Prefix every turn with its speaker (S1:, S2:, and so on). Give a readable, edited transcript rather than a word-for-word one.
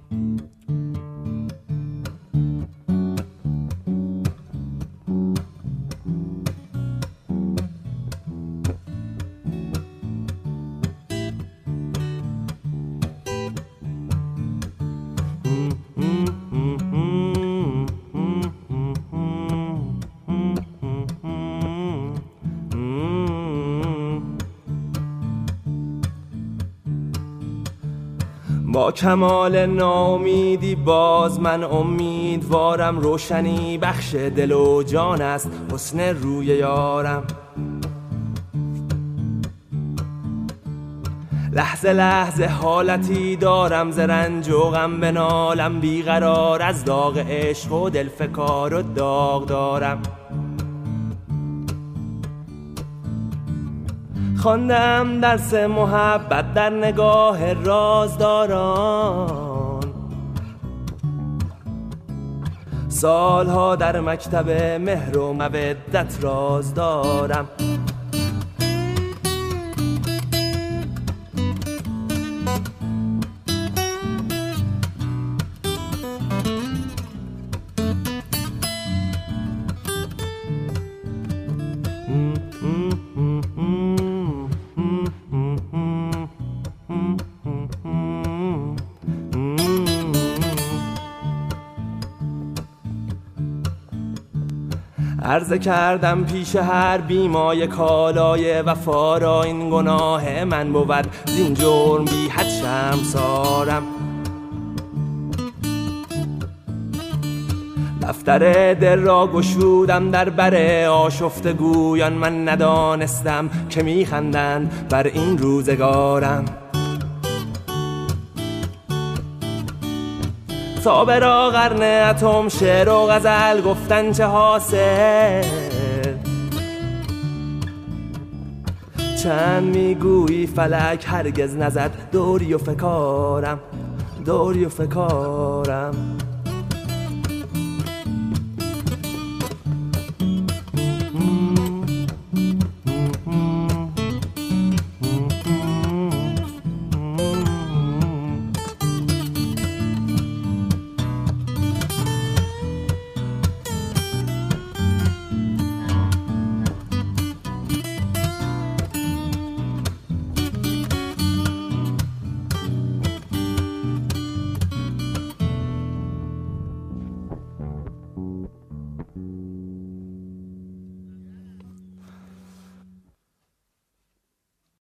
S1: با کمال ناامیدی باز من امیدوارم، روشنی بخش دل و جان است حسن روی یارم. لحظه لحظه حالتی دارم، ز رنج و غم بنالم، بیقرار از داغ عشق و دل فکار و داغ دارم. خواندم درس محبت در نگاه رازداران، سالها در مکتب مهر و مودت راز دارم. عرضه کردم پیش هر بیمای کالای وفا را، این گناه من بود زین جرم بی حد شرمسارم. دفتر دل را گشودم در بر آشفته گویان، من ندانستم که میخندند بر این روزگارم. صابرا قرن اتم شعر و غزل گفتن چه حاصل، چند میگویی فلک هرگز نزد دوری و فکارم، دوری و فکارم.